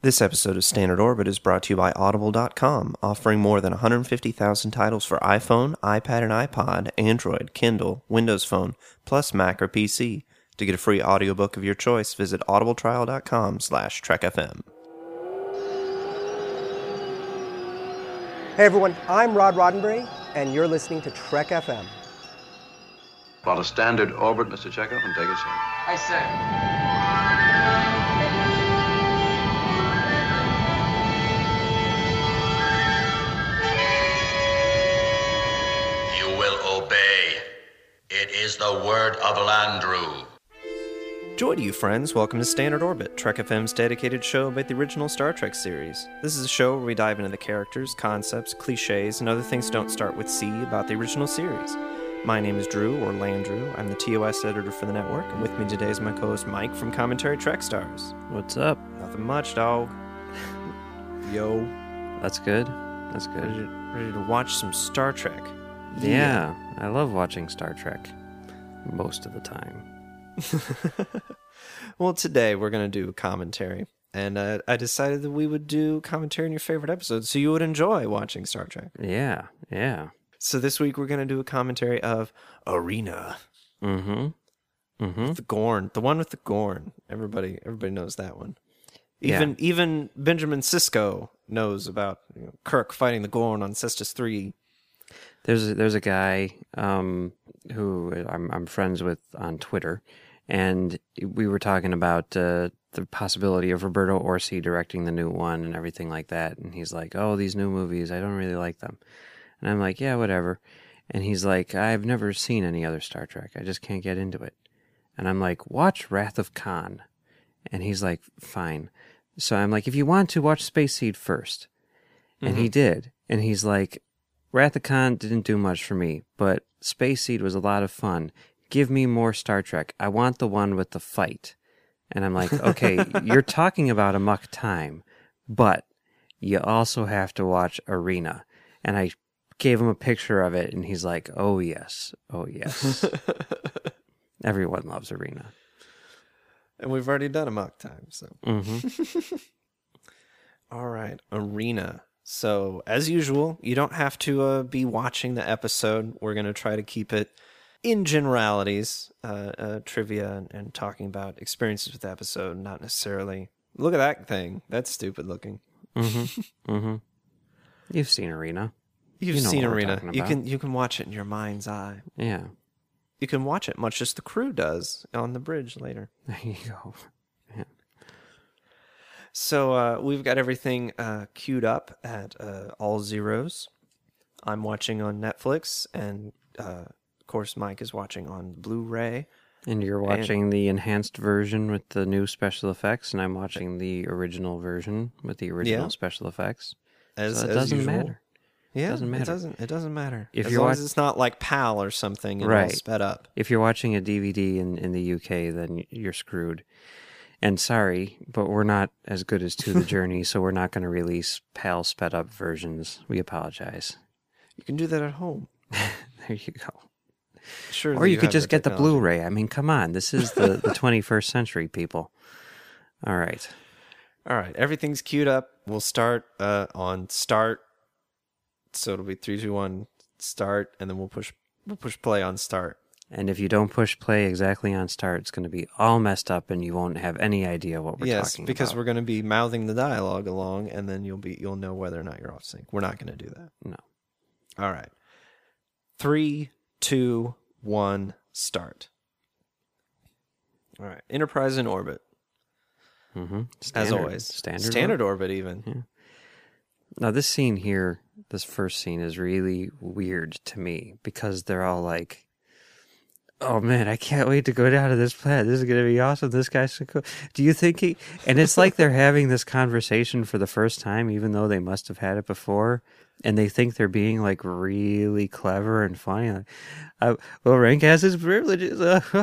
This episode of Standard Orbit is brought to you by Audible.com, offering more than 150,000 titles for iPhone, iPad and iPod, Android, Kindle, Windows Phone, plus Mac or PC. To get a free audiobook of your choice, visit audibletrial.com/trekfm. Hey everyone, I'm Rod Roddenberry, and you're listening to Trek FM. Plot a standard orbit, Mr. Chekhov, and take us in. I say. You will obey. It is the word of Landru. Joy to you, friends. Welcome to Standard Orbit, Trek FM's dedicated show about the original Star Trek series. This is a show where we dive into the characters, concepts, cliches, and other things that don't start with C about the original series. My name is Drew, or Landru. I'm the TOS editor for the network, and with me today is my co-host Mike from Commentary Trek Stars. What's up? Nothing much, dog. Yo. That's good. That's good. Ready to watch some Star Trek. Yeah, I love watching Star Trek most of the time. Well, today we're going to do commentary, and I decided that we would do commentary on your favorite episodes so you would enjoy watching Star Trek. Yeah. So this week we're going to do a commentary of Arena. The Gorn. The one with the Gorn. Everybody knows that one. Even Benjamin Sisko knows about Kirk fighting the Gorn on Cestus 3. There's a guy who I'm friends with on Twitter, and we were talking about the possibility of Roberto Orci directing the new one and everything like that. And he's like, "Oh, these new movies, I don't really like them." And I'm like, "Yeah, whatever." And he's like, "I've never seen any other Star Trek. I just can't get into it." And I'm like, "Watch Wrath of Khan." And he's like, "Fine." So I'm like, "If you want to, watch Space Seed first." And he did. And he's like, Wrath of Khan didn't do much for me, but Space Seed was a lot of fun. Give me more Star Trek. I want the one with the fight. And I'm like, okay, you're talking about Amok Time, but you also have to watch Arena. And I gave him a picture of it, and he's like, oh, yes. Everyone loves Arena. And we've already done Amok Time, so. All right, Arena. So, as usual, you don't have to be watching the episode. We're going to try to keep it in generalities, trivia, and talking about experiences with the episode, not necessarily, look at that thing. That's stupid looking. You've seen Arena. You've seen Arena. You can watch it in your mind's eye. Yeah. You can watch it much as the crew does on the bridge later. There you go. Yeah. So we've got everything queued up at all zeros. I'm watching on Netflix, and of course Mike is watching on Blu-ray. And you're watching the enhanced version with the new special effects, and I'm watching the original version with the original special effects. So it doesn't matter. Yeah, it doesn't matter. It doesn't matter. If as you're long as it's not like PAL or something and all sped up. If you're watching a DVD in the UK, then you're screwed. And sorry, but we're not as good as To the Journey, so we're not going to release PAL sped up versions. We apologize. You can do that at home. There you go. Sure. Or you could just get the Blu-ray. I mean, come on. This is the 21st century, people. All right. Everything's queued up. We'll start on start. So it'll be 3, 2, 1, start, and then we'll push play on start. And if you don't push play exactly on start, it's going to be all messed up, and you won't have any idea what we're talking about. Yes, because we're going to be mouthing the dialogue along, and then you'll know whether or not you're off sync. We're not going to do that. No. All right. 3, 2, 1, start. All right. Enterprise in orbit. As always. Standard orbit even. Yeah. Now, this scene here, this first scene, is really weird to me because they're all like, oh man, I can't wait to go down to this planet. This is going to be awesome. This guy's so cool. Do you think he... And it's like they're having this conversation for the first time, even though they must have had it before. And they think they're being like really clever and funny. Like, well, Rank has his privileges.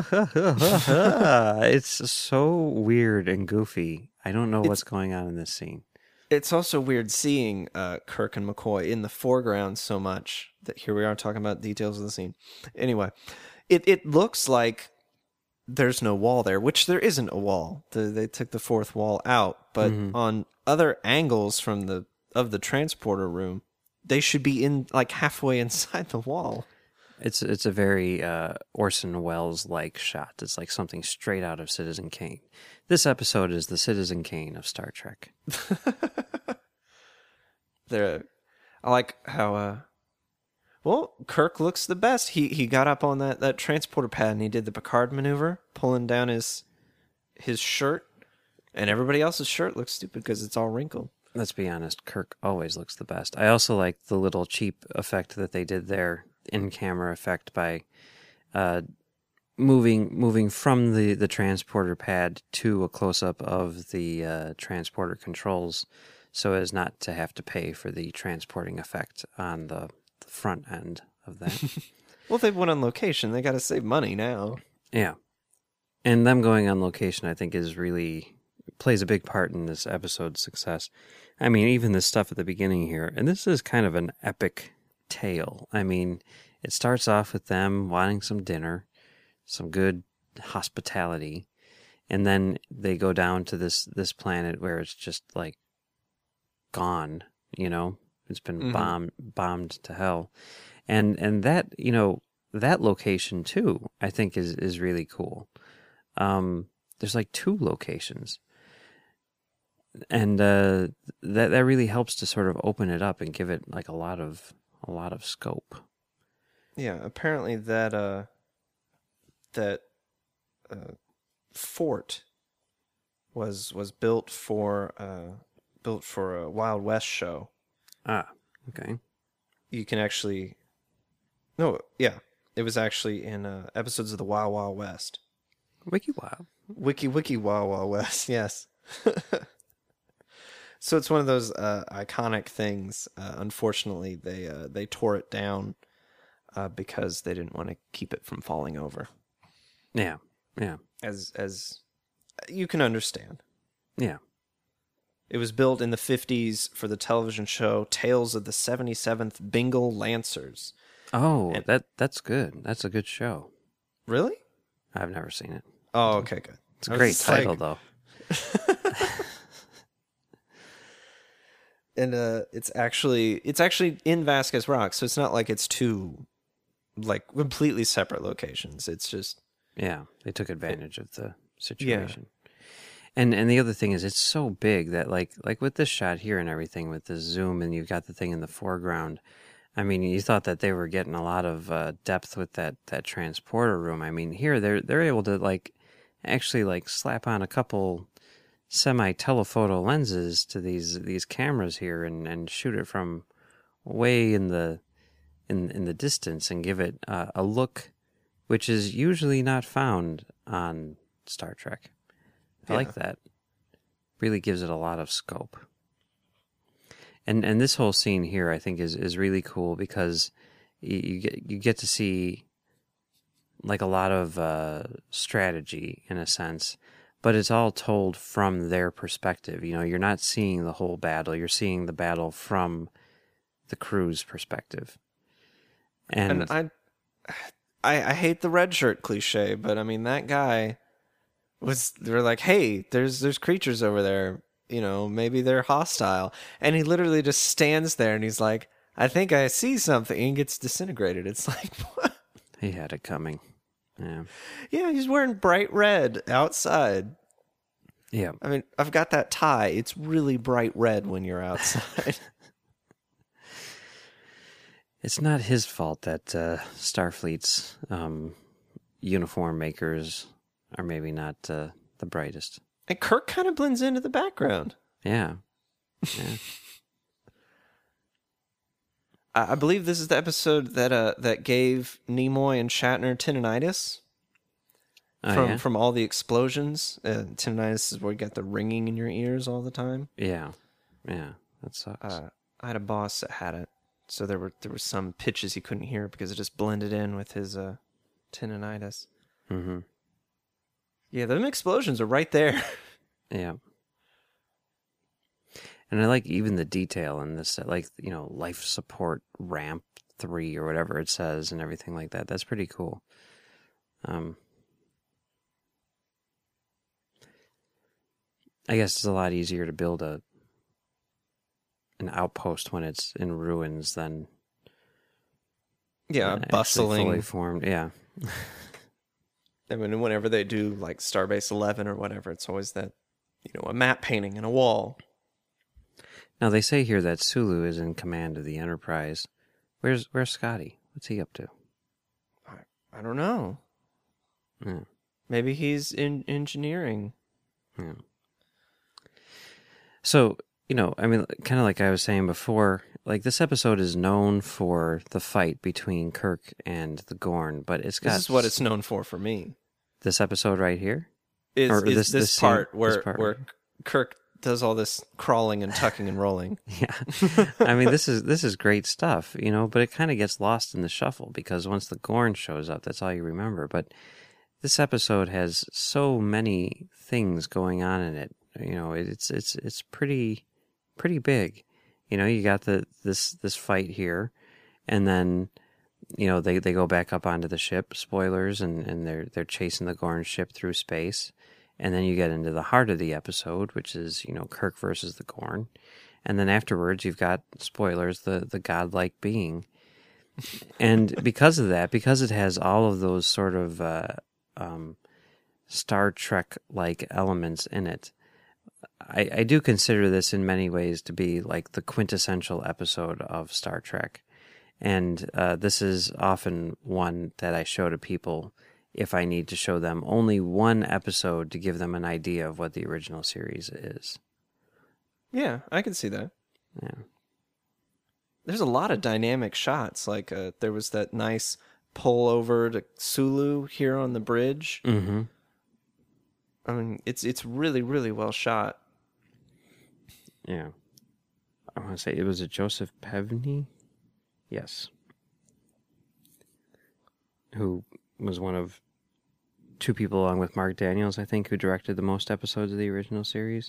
It's so weird and goofy. I don't know what's going on in this scene. It's also weird seeing Kirk and McCoy in the foreground so much that here we are talking about details of the scene. Anyway, it looks like there's no wall there, which there isn't a wall. They took the fourth wall out, but on other angles from the transporter room, they should be in like halfway inside the wall. It's a very Orson Welles-like shot. It's like something straight out of Citizen Kane. This episode is the Citizen Kane of Star Trek. I like how well, Kirk looks the best. He got up on that transporter pad and he did the Picard maneuver, pulling down his shirt, and everybody else's shirt looks stupid because it's all wrinkled. Let's be honest, Kirk always looks the best. I also like the little cheap effect that they did there, in-camera effect, by moving from the transporter pad to a close-up of the transporter controls, so as not to have to pay for the transporting effect on the front end of that. Well, they went on location. They got to save money now. Yeah. And them going on location, I think, plays a big part in this episode's success. I mean, even the stuff at the beginning here, and this is kind of an epic tale. I mean, it starts off with them wanting some dinner, some good hospitality, and then they go down to this planet where it's just like gone, you know? It's been bombed to hell. And that, you know, that location too, I think is really cool. There's like 2 locations. And that really helps to sort of open it up and give it like a lot of scope. Yeah, apparently that fort was built for a Wild West show. Ah, okay. You can actually... No, yeah. It was actually in episodes of the Wild Wild West. Wiki Wild. Wiki Wild Wild West, yes. So it's one of those iconic things. Unfortunately, they tore it down because they didn't want to keep it from falling over. Yeah. As you can understand. Yeah. It was built in the 50s for the television show Tales of the 77th Bengal Lancers. Oh, that's good. That's a good show. Really? I've never seen it. Oh, okay, good. It's a great title, though. And it's actually in Vasquez Rocks, so it's not like it's 2 like completely separate locations. It's just they took advantage of the situation. Yeah. And the other thing is, it's so big that like with this shot here and everything, with the zoom, and you've got the thing in the foreground. I mean, you thought that they were getting a lot of depth with that transporter room. I mean, here they're able to like actually like slap on a couple semi-telephoto lenses to these cameras here and shoot it from way in the distance and give it a look which is usually not found on Star Trek. I like that. Really gives it a lot of scope. And this whole scene here, I think, is really cool because you get to see like a lot of strategy in a sense, but it's all told from their perspective. You know, you're not seeing the whole battle; you're seeing the battle from the crew's perspective. And I hate the red shirt cliche, but I mean that guy they're like, hey, there's creatures over there, you know, maybe they're hostile. And he literally just stands there and he's like, I think I see something, and gets disintegrated. It's like, what? He had it coming. Yeah. Yeah, he's wearing bright red outside. Yeah. I mean, I've got that tie. It's really bright red when you're outside. It's not his fault that Starfleet's uniform makers are maybe not the brightest. And Kirk kind of blends into the background. Yeah. I believe this is the episode that gave Nimoy and Shatner tinnitus from all the explosions. Tinnitus is where you got the ringing in your ears all the time. Yeah, that sucks. I had a boss that had it, so there were some pitches he couldn't hear because it just blended in with his tinnitus. Mm-hmm. Yeah, them explosions are right there. Yeah. And I like even the detail in this, like, you know, life support ramp 3 or whatever it says and everything like that. That's pretty cool. I guess it's a lot easier to build an outpost when it's in ruins than Yeah, actually bustling. fully formed. Yeah. I mean, whenever they do like Starbase 11 or whatever, it's always that, a map painting and a wall. Now they say here that Sulu is in command of the Enterprise. Where's Scotty? What's he up to? I don't know. Yeah. Maybe he's in engineering. Yeah. So, I mean, kind of like I was saying before, like this episode is known for the fight between Kirk and the Gorn, but it's got... This is what it's known for me. This episode right here? Is this part scene, where Kirk does all this crawling and tucking and rolling. Yeah. I mean, this is great stuff, but it kind of gets lost in the shuffle because once the Gorn shows up, that's all you remember. But this episode has so many things going on in it. It's pretty big. You got this fight here, and then they go back up onto the ship. Spoilers, and they're chasing the Gorn ship through space, and then you get into the heart of the episode, which is Kirk versus the Gorn, and then afterwards you've got spoilers, the godlike being, and because of that, because it has all of those sort of Star Trek like elements in it. I do consider this in many ways to be like the quintessential episode of Star Trek. And this is often one that I show to people if I need to show them only one episode to give them an idea of what the original series is. Yeah, I can see that. Yeah. There's a lot of dynamic shots. Like there was that nice pull over to Sulu here on the bridge. Mm-hmm. I mean, it's really, really well shot. Yeah. I want to say, was it Joseph Pevney? Yes. Who was one of two people, along with Mark Daniels, I think, who directed the most episodes of the original series.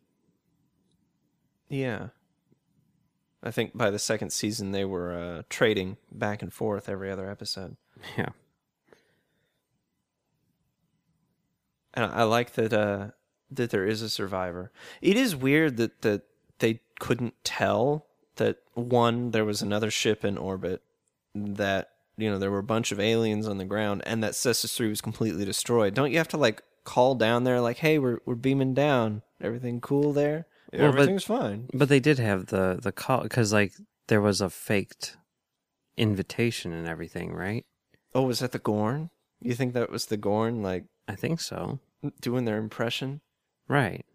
Yeah. I think by the second season they were trading back and forth every other episode. Yeah. And I like that there is a survivor. It is weird that they couldn't tell that, one, there was another ship in orbit, that there were a bunch of aliens on the ground, and that Cestus 3 was completely destroyed. Don't you have to call down there hey, we're beaming down. Everything cool there? Yeah, well, everything's fine. But they did have the call because there was a faked invitation and everything, right? Oh, was that the Gorn? You think that was the Gorn? I think so. Doing their impression? Right.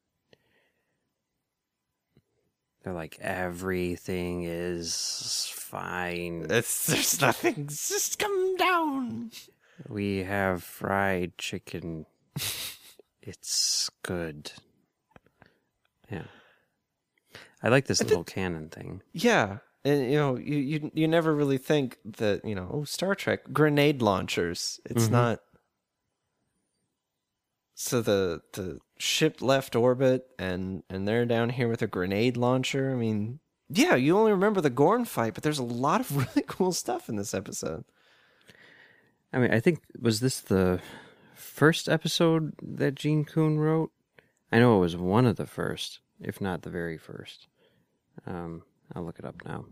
They're like, everything is fine. There's nothing. Just come down. We have fried chicken. It's good. Yeah. I like this little canon thing. Yeah. And, you never really think that, Star Trek, grenade launchers. It's not. So the ship left orbit and they're down here with a grenade launcher. I mean, yeah, you only remember the Gorn fight, but there's a lot of really cool stuff in this episode. I mean, I think, was this the first episode that Gene Coon wrote? I know it was one of the first, if not the very first. I'll look it up now.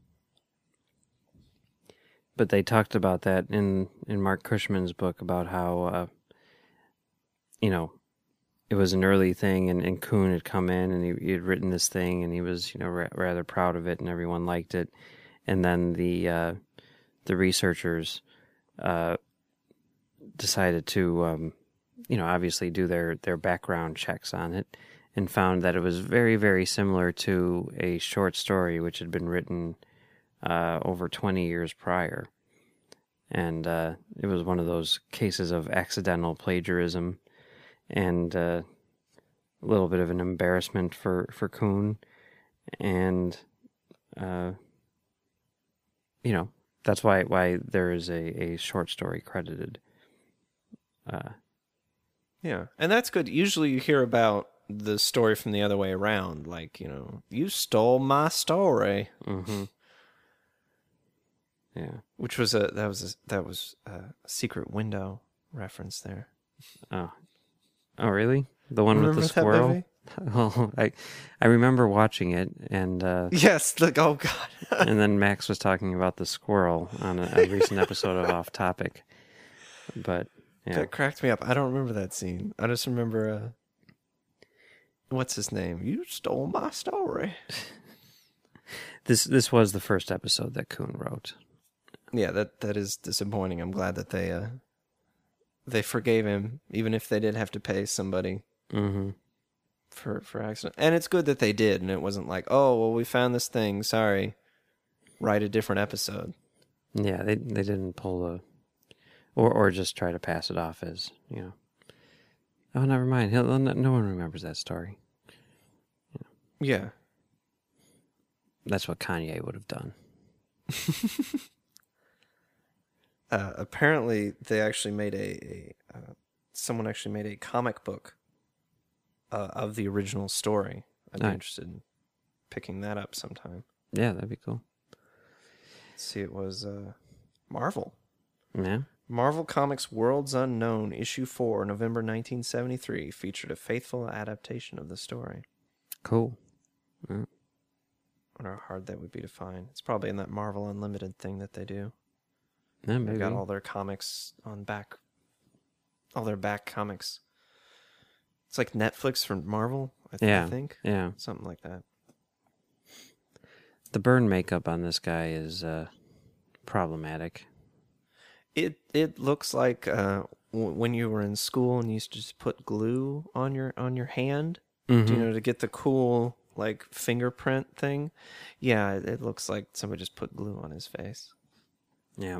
But they talked about that in Mark Cushman's book about how, it was an early thing, and Coon had come in and he had written this thing, and he was, rather proud of it, and everyone liked it. And then the researchers decided to, obviously do their background checks on it, and found that it was very, very similar to a short story which had been written over 20 years prior. And it was one of those cases of accidental plagiarism, and a little bit of an embarrassment for Coon. And, that's why there is a short story credited. Yeah, and that's good. Usually you hear about the story from the other way around, you stole my story. Mm-hmm. Yeah, which was that was a Secret Window reference there. Oh, Oh, really? The one with the Remember that squirrel? movie? Oh, I remember watching it, and Yes. Oh God. and then Max was talking about the squirrel on a recent episode of Off Topic. But yeah, That cracked me up. I don't remember that scene. I just remember what's his name? You stole my story. this was the first episode that Kuhn wrote. Yeah, that is disappointing. I'm glad that they forgave him, even if they did have to pay somebody for accident. And it's good that they did, and it wasn't like, oh, well, we found this thing. Sorry, write a different episode. Yeah, they didn't pull or just try to pass it off as, you know. Oh, never mind. No one remembers that story. Yeah. That's what Kanye would have done. Apparently, they actually made someone actually made a comic book of the original story. I'd be interested in picking that up sometime. Yeah, that'd be cool. Let's see, it was Marvel. Yeah. Marvel Comics Worlds Unknown, Issue 4, November 1973, featured a faithful adaptation of the story. Cool. Yeah. I wonder how hard that would be to find. It's probably in that Marvel Unlimited thing that they do. Yeah, maybe. They've got all their comics all their back comics. It's like Netflix for Marvel, I think. Yeah. Something like that. The burn makeup on this guy is problematic. It looks like when you were in school and you used to just put glue on your hand, to get the cool like fingerprint thing. Yeah, it looks like somebody just put glue on his face. Yeah.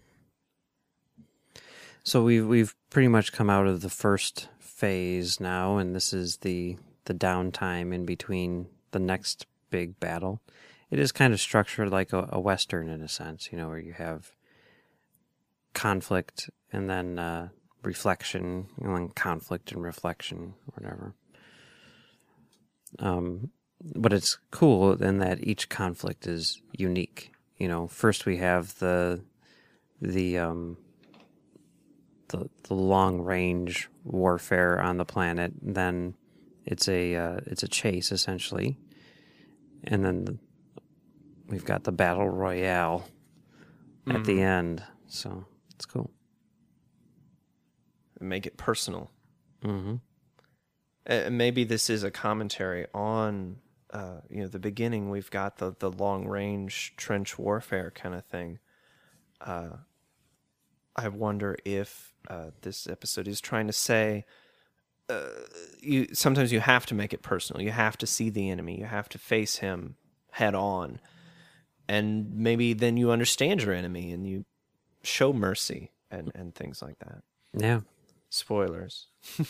So we've pretty much come out of the first phase now, and this is the downtime in between the next big battle. It is kind of structured like a Western in a sense, where you have conflict and then reflection, and then conflict and reflection, or whatever. But it's cool in that each conflict is unique. First we have the long range warfare on the planet. Then it's a chase essentially, and then we've got the battle royale at the end. So it's cool. Make it personal. Mm-hmm. Maybe this is a commentary on the beginning. We've got the long range trench warfare kind of thing. I wonder if this episode is trying to say sometimes you have to make it personal. You have to see the enemy. You have to face him head on. And maybe then you understand your enemy and you show mercy and things like that. Yeah. Spoilers.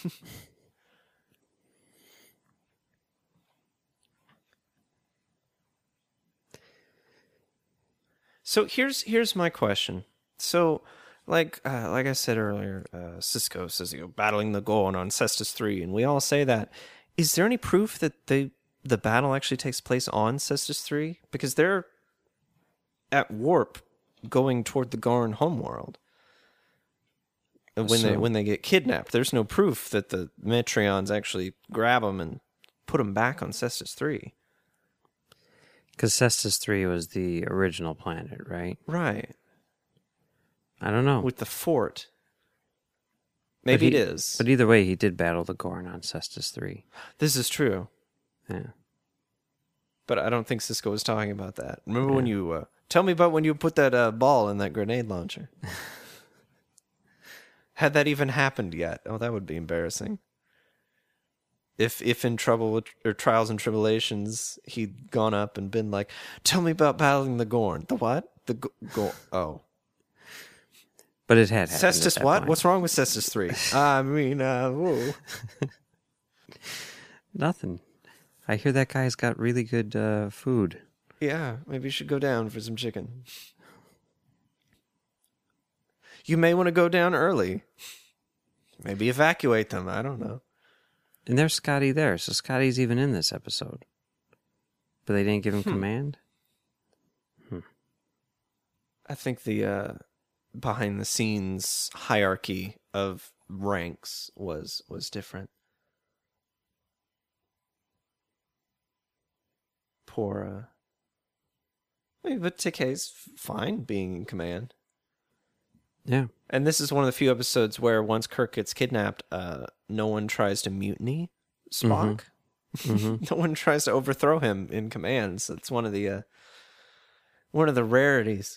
So here's my question. So, like I said earlier, Cisco says, battling the Gorn on Cestus 3, and we all say that. Is there any proof that the battle actually takes place on Cestus 3? Because they're at warp going toward the Gorn homeworld. When they get kidnapped, there's no proof that the Metreons actually grab them and put them back on Cestus 3. Because Cestus 3 was the original planet, right? Right. I don't know. With the fort. Maybe it is. But either way, he did battle the Gorn on Cestus 3. This is true. Yeah. But I don't think Cisco was talking about that. Remember when you... tell me about when you put that ball in that grenade launcher. Had that even happened yet? Oh, that would be embarrassing. If in trouble or trials and tribulations, he'd gone up and been like, tell me about battling the Gorn. The what? The Gorn. Oh. But it had happened. Cestus what? Point. What's wrong with Cestus 3? I mean, whoa. Nothing. I hear that guy's got really good food. Yeah, maybe you should go down for some chicken. You may want to go down early. Maybe evacuate them. I don't know. And there's Scotty there, so Scotty's even in this episode. But they didn't give him command? I think the behind-the-scenes hierarchy of ranks was different. Poor. But Takei's fine being in command. Yeah. And this is one of the few episodes where once Kirk gets kidnapped, no one tries to mutiny Spock. Mm-hmm. No one tries to overthrow him in command. So it's one of the rarities.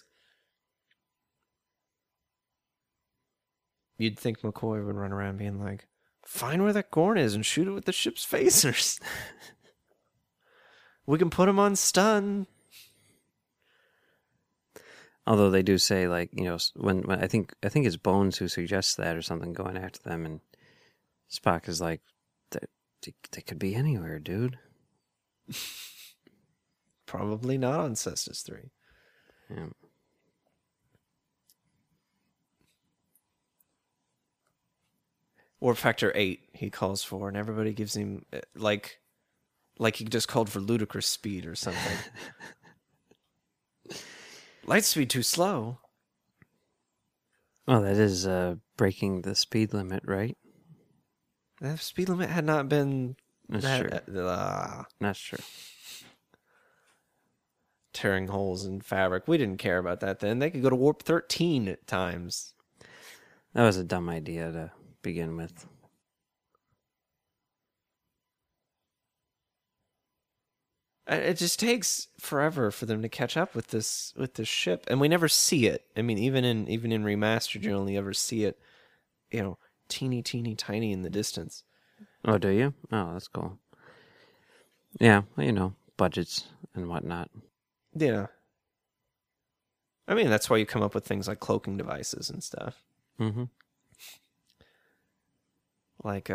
You'd think McCoy would run around being like, "Find where that Gorn is and shoot it with the ship's phasers. We can put him on stun." Although they do say, like, you know, when I think it's Bones who suggests that or something, going after them, and Spock is like, they could be anywhere, dude. Probably not on Cestus 3. Yeah. Warp Factor 8 he calls for, and everybody gives him, like he just called for ludicrous speed or something. Light speed too slow. Well, that is breaking the speed limit, right? The speed limit had not been... That's true. That's true. Tearing holes in fabric. We didn't care about that then. They could go to warp 13 at times. That was a dumb idea to begin with. It just takes forever for them to catch up with this ship, and we never see it. I mean, even in remastered, you only ever see it, you know, teeny tiny in the distance. Oh, do you? Oh, that's cool. Yeah, well, you know, budgets and whatnot. Yeah. I mean, that's why you come up with things like cloaking devices and stuff. Mm-hmm. Like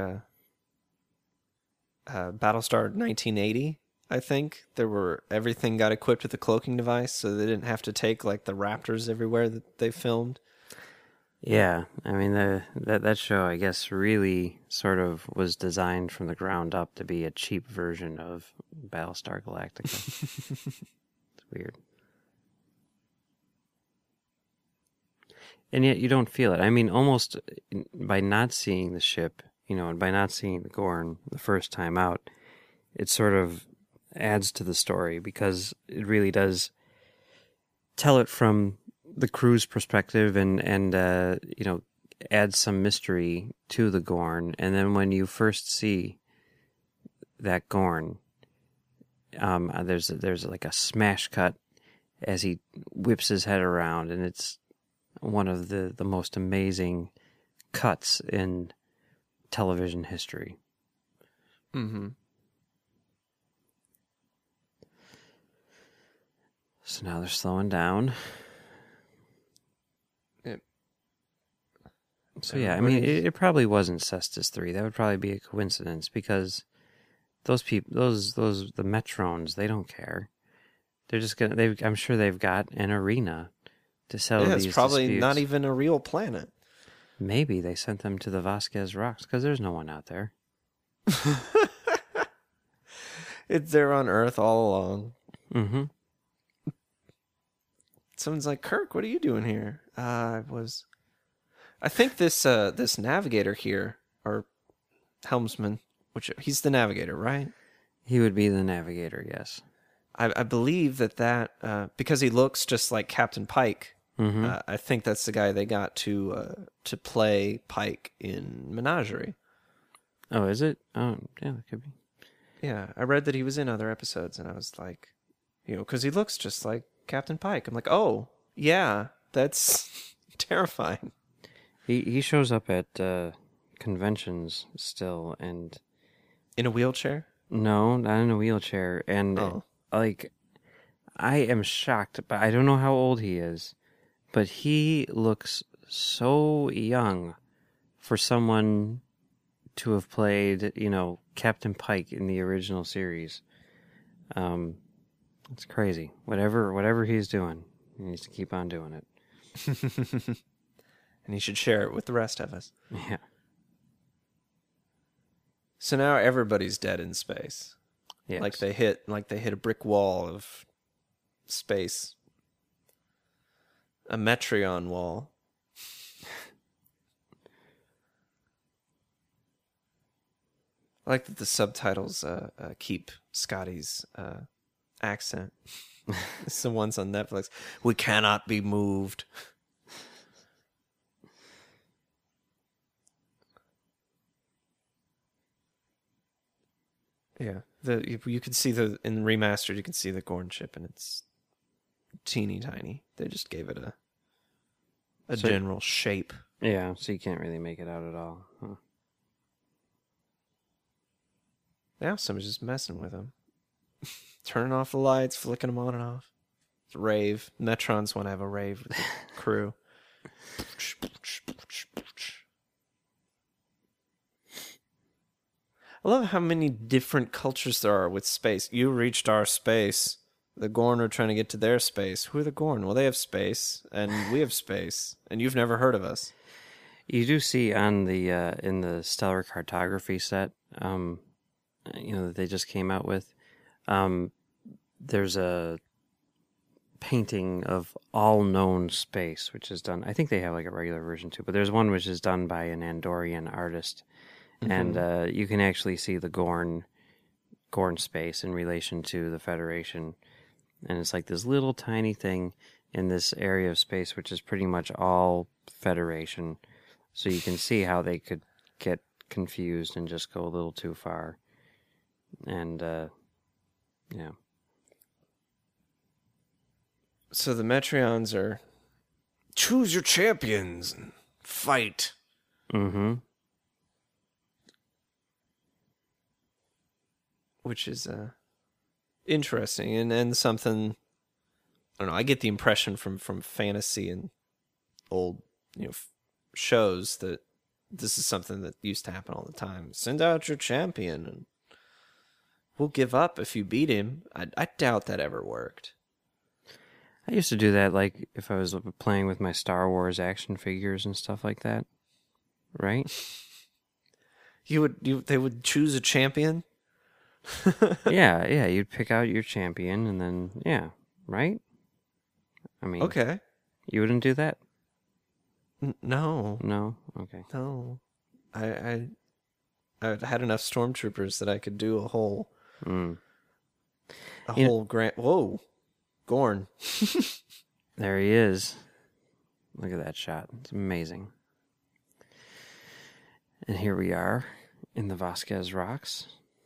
Battlestar 1980. I think everything got equipped with a cloaking device, so they didn't have to take like the Raptors everywhere that they filmed. Yeah, I mean that show, I guess, really sort of was designed from the ground up to be a cheap version of Battlestar Galactica. It's weird, and yet you don't feel it. I mean, almost by not seeing the ship, you know, and by not seeing the Gorn the first time out, it sort of adds to the story because it really does tell it from the crew's perspective and you know, adds some mystery to the Gorn. And then when you first see that Gorn, there's like a smash cut as he whips his head around, and it's one of the most amazing cuts in television history. Mm-hmm. So now they're slowing down. Yep. So yeah, I mean, it probably wasn't Cestus 3. That would probably be a coincidence because those people, the Metrons, they don't care. They're just gonna. I'm sure they've got an arena to settle these disputes. It's probably not even a real planet. Maybe they sent them to the Vasquez Rocks because there's no one out there. It's there on Earth all along. Mm-hmm. Someone's like, "Kirk, what are you doing here?" I think this navigator here, or helmsman, which he's the navigator, right? He would be the navigator, yes. I believe that because he looks just like Captain Pike. Mm-hmm. I think that's the guy they got to play Pike in Menagerie. Oh, is it? Oh, yeah, that could be. Yeah, I read that he was in other episodes, and I was like, you know, because he looks just like Captain Pike. I'm like, oh, yeah, that's terrifying. He shows up at conventions still, and In a wheelchair? no, not in a wheelchair. And like, I am shocked, but I don't know how old he is, but he looks so young for someone to have played, you know, Captain Pike in the original series. It's crazy. Whatever he's doing, he needs to keep on doing it. And he should share it with the rest of us. Yeah. So now everybody's dead in space. Yes. Like they hit a brick wall of space. A Metreon wall. I like that the subtitles keep Scotty's accent. It's the ones on Netflix. We cannot be moved. Yeah, you can see in remastered. You can see the Gorn ship, and it's teeny tiny. They just gave it a general shape. Yeah, so you can't really make it out at all. Huh. Now somebody's just messing with them. Turning off the lights, flicking them on and off. It's a rave. Metrons want to have a rave with the crew. I love how many different cultures there are with space. You reached our space. The Gorn are trying to get to their space. Who are the Gorn? Well, they have space, and we have space, and you've never heard of us. You do see on the in the stellar cartography set, that they just came out with. There's a painting of all known space, which is done. I think they have like a regular version too, but there's one which is done by an Andorian artist, and you can actually see the Gorn space in relation to the Federation, and it's like this little tiny thing in this area of space, which is pretty much all Federation. So you can see how they could get confused and just go a little too far, and yeah. So the Metreons are choose your champions and fight. Mm-hmm. Which is interesting and something. I don't know. I get the impression from fantasy and old shows that this is something that used to happen all the time. Send out your champion and we'll give up if you beat him. I doubt that ever worked. I used to do that, like, if I was playing with my Star Wars action figures and stuff like that. Right? They would choose a champion? yeah, you'd pick out your champion and then, yeah, right? I mean, okay. You wouldn't do that? No. No? Okay. No. I had enough stormtroopers that I could do a whole grand... Whoa. Gorn. There he is. Look at that shot. It's amazing. And here we are in the Vasquez Rocks.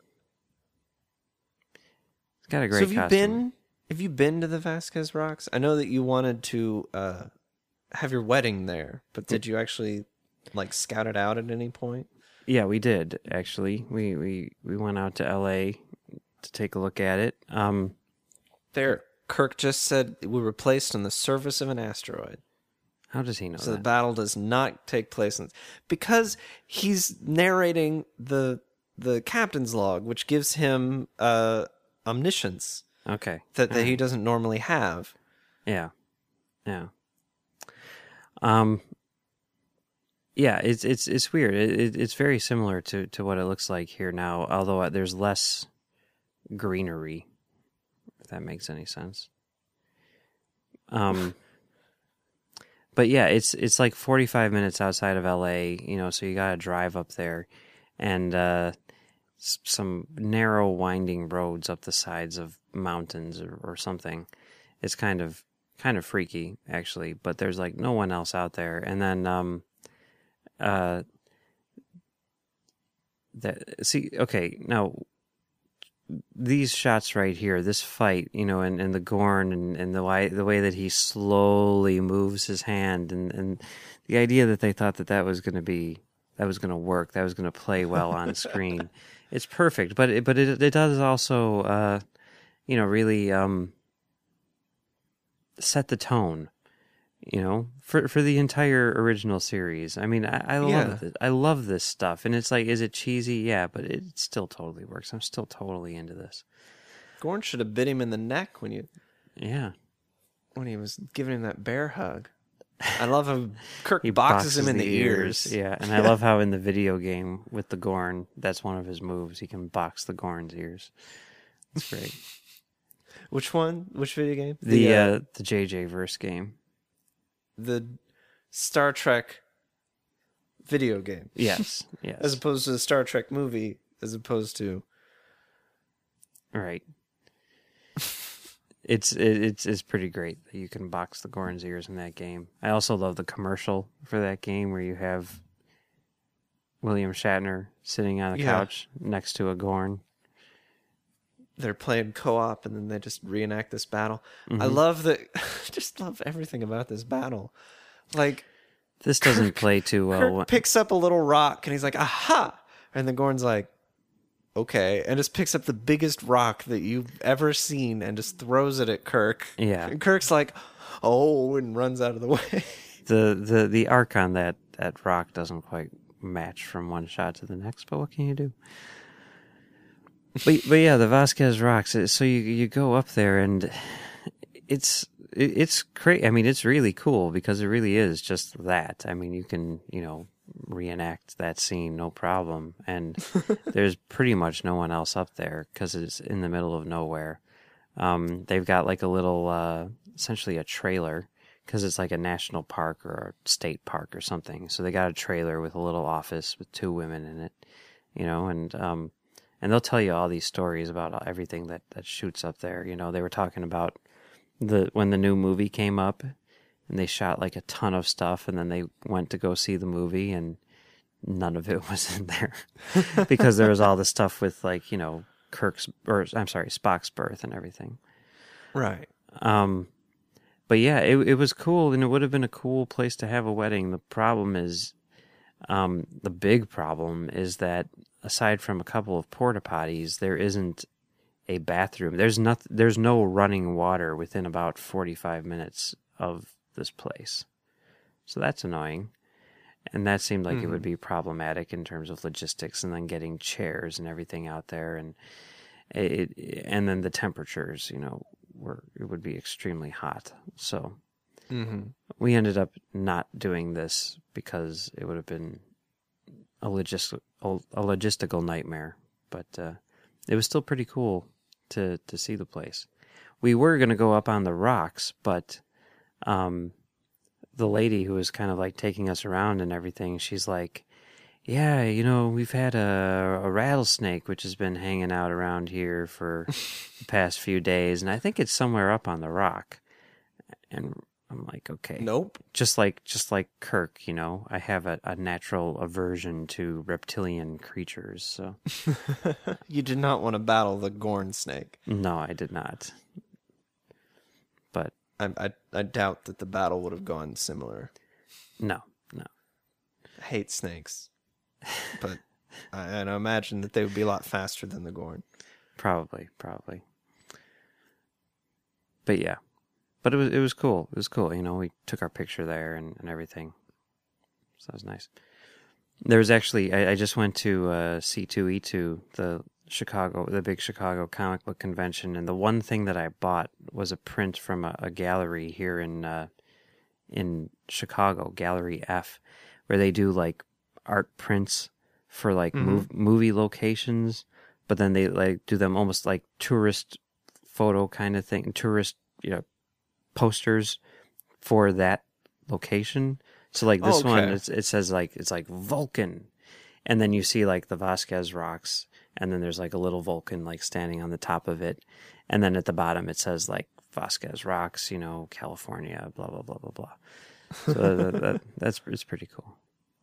It's got a great costume. Have you been to the Vasquez Rocks? I know that you wanted to have your wedding there, but did you actually scout it out at any point? Yeah, we did actually. We went out to LA to take a look at it. There. Kirk just said we were placed on the surface of an asteroid. How does he know that? So the battle does not take place because he's narrating the captain's log, which gives him omniscience. Okay. That he doesn't normally have. Yeah. Yeah. Yeah, it's weird. It's very similar to what it looks like here now, although there's less greenery. If that makes any sense. But yeah, it's like 45 minutes outside of LA, so you gotta drive up there, and some narrow winding roads up the sides of mountains or something. It's kind of freaky actually, but there's no one else out there. And then now these shots right here, this fight, and the Gorn and the way that he slowly moves his hand, and the idea that they thought that was going to work, that was going to play well on screen. It's perfect, but it does also really set the tone, for the entire original series. I mean, I love it. I love this stuff, and it's is it cheesy? Yeah, but it still totally works. I'm still totally into this. Gorn should have bit him in the neck when he was giving him that bear hug. I love how Kirk boxes him in the ears. Yeah, and I love how in the video game with the Gorn, that's one of his moves. He can box the Gorn's ears. It's great. Which one? Which video game? The JJ Verse game. The Star Trek video game. Yes. As opposed to the Star Trek movie, as opposed to... Right. It's pretty great that you can box the Gorn's ears in that game. I also love the commercial for that game where you have William Shatner sitting on a couch next to a Gorn. They're playing co-op, and then they just reenact this battle. Mm-hmm. I love just love everything about this battle. Like, This doesn't play too well. Kirk picks up a little rock, and he's like, aha! And the Gorn's like, okay, and just picks up the biggest rock that you've ever seen and just throws it at Kirk. Yeah. And Kirk's like, oh, and runs out of the way. The arc on that rock doesn't quite match from one shot to the next, but what can you do? But yeah, the Vasquez rocks. So you go up there, and it's great. I mean, it's really cool because it really is just that. I mean, you can reenact that scene no problem, and there's pretty much no one else up there because it's in the middle of nowhere. They've got like a little essentially a trailer because it's like a national park or a state park or something. So they got a trailer with a little office with 2 women in it, and they'll tell you all these stories about everything that shoots up there. They were talking about when the new movie came up, and they shot like a ton of stuff, and then they went to go see the movie, and none of it was in there because there was all the stuff with like Spock's birth and everything. Right. But yeah, it was cool, and it would have been a cool place to have a wedding. The problem is, the big problem is that aside from a couple of porta potties, there isn't a bathroom. There's no running water within about 45 minutes of this place. So that's annoying. And that seemed like it would be problematic in terms of logistics, and then getting chairs and everything out there, and then the temperatures, it would be extremely hot. So we ended up not doing this because it would have been a logistical nightmare. But it was still pretty cool to see the place. We were going to go up on the rocks, but the lady who was kind of like taking us around and everything, she's like, yeah, we've had a rattlesnake which has been hanging out around here for the past few days, and I think it's somewhere up on the rock. And I'm like, okay. Nope. Just like Kirk, I have a natural aversion to reptilian creatures, so. You did not want to battle the Gorn snake. No, I did not. But I doubt that the battle would have gone similar. No. I hate snakes. But I imagine that they would be a lot faster than the Gorn. Probably. But yeah. But it was cool. It was cool. We took our picture there and everything. So that was nice. There was actually, I just went to C2E2, the big Chicago comic book convention, and the one thing that I bought was a print from a gallery here in Chicago, Gallery F, where they do like art prints for like movie locations, but then they like do them almost like tourist photo kind of thing, tourist posters for that location. So like this one, it says like it's like Vulcan, and then you see like the Vasquez rocks, and then there's like a little Vulcan like standing on the top of it, and then at the bottom it says like Vasquez rocks, California, blah blah blah blah blah. So it's pretty cool.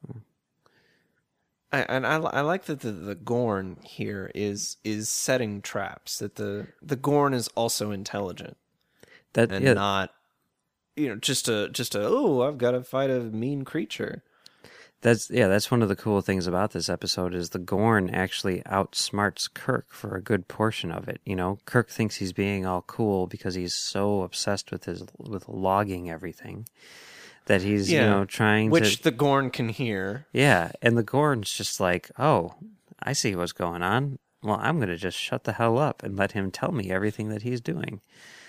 I like that the Gorn here is setting traps. That the Gorn is also intelligent. Not, just a I've got to fight a mean creature. That's one of the cool things about this episode is the Gorn actually outsmarts Kirk for a good portion of it. Kirk thinks he's being all cool because he's so obsessed with logging everything that he's trying which the Gorn can hear. Yeah, and the Gorn's just like, oh, I see what's going on. Well, I'm going to just shut the hell up and let him tell me everything that he's doing.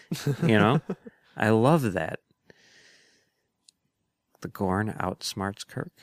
I love that. The Gorn outsmarts Kirk.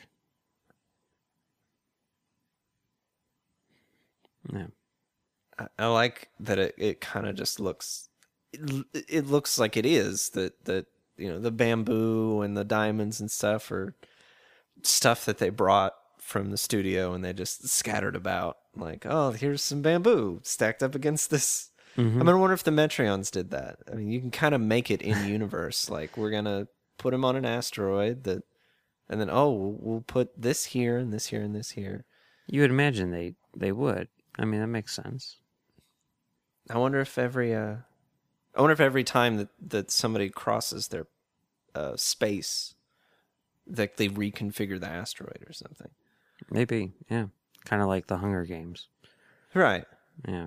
Yeah. I like that it kind of just looks. It looks like it is that the bamboo and the diamonds and stuff are stuff that they brought from the studio and they just scattered about. Like, oh, here's some bamboo stacked up against this I wonder if the Metreons did that. I mean, you can kind of make it in universe. Like, we're going to put him on an asteroid and then, we'll put this here and this here and this here. You would imagine they would. I mean, that makes sense. I wonder if every time that somebody crosses their space, that they reconfigure the asteroid or something. Maybe, yeah. Kind of like the Hunger Games. Right. Yeah.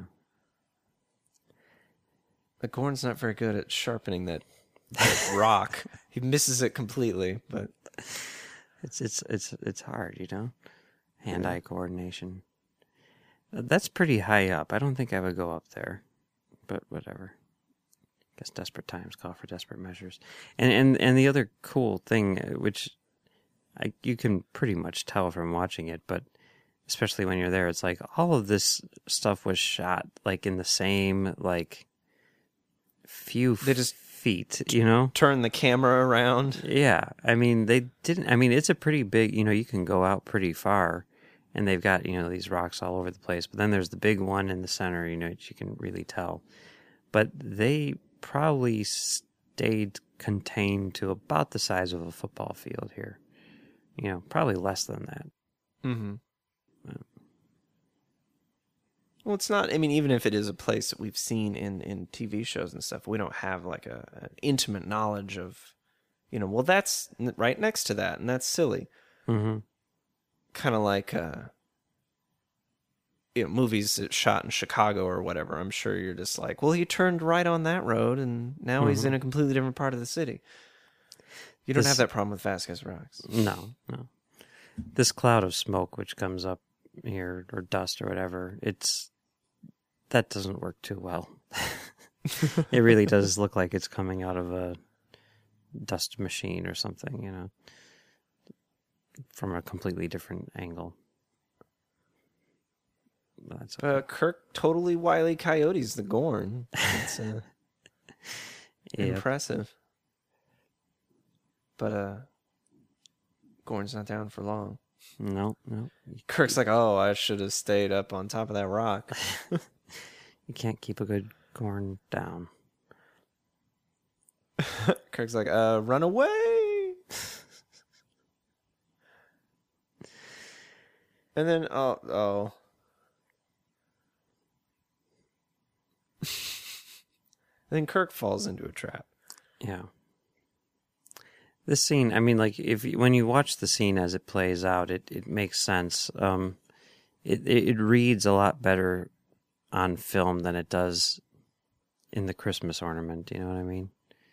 But Gorn's not very good at sharpening that rock. He misses it completely, but it's hard, you know? Hand-eye coordination. That's pretty high up. I don't think I would go up there, but whatever. Guess desperate times call for desperate measures. And the other cool thing, which you can pretty much tell from watching it, but especially when you're there, it's like all of this stuff was shot like in the same like few feet, you know? Turn the camera around. Yeah. I mean, they didn't. I mean, it's a pretty big, you know, you can go out pretty far, and they've got, you know, these rocks all over the place. But then there's the big one in the center, you know, which you can really tell. But they probably stayed contained to about the size of a football field here. You know, probably less than that. Mm-hmm. Well, it's not, I mean, even if it is a place that we've seen in TV shows and stuff, we don't have like an intimate knowledge of, you know, well, that's right next to that, and that's silly. Mm-hmm. Kind of like, you know, movies that shot in Chicago or whatever. I'm sure you're just like, well, he turned right on that road, and now he's in a completely different part of the city. You don't have that problem with Vasquez Rocks. No. This cloud of smoke which comes up here, or dust or whatever, that doesn't work too well. It really does look like it's coming out of a dust machine or something, you know, from a completely different angle. That's okay. Kirk totally Wile E. Coyote's the Gorn. It's impressive. But Gorn's not down for long. No. Kirk's like, oh, I should have stayed up on top of that rock. You can't keep a good Gorn down. Kirk's like, run away. And then, oh. Then Kirk falls into a trap. Yeah. This scene, I mean, like, when you watch the scene as it plays out, it makes sense. It reads a lot better on film than it does in the Christmas ornament. You know what I mean?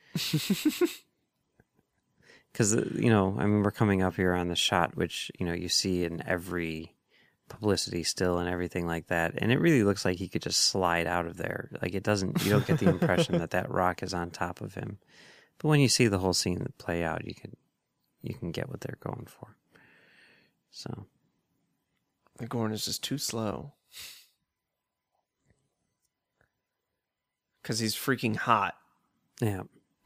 Because, you know, I mean, we're coming up here on the shot, which, you know, you see in every publicity still and everything like that. And it really looks like he could just slide out of there. Like, you don't get the impression that rock is on top of him. But when you see the whole scene play out, you can get what they're going for. So the Gorn is just too slow. Because he's freaking hot. Yeah.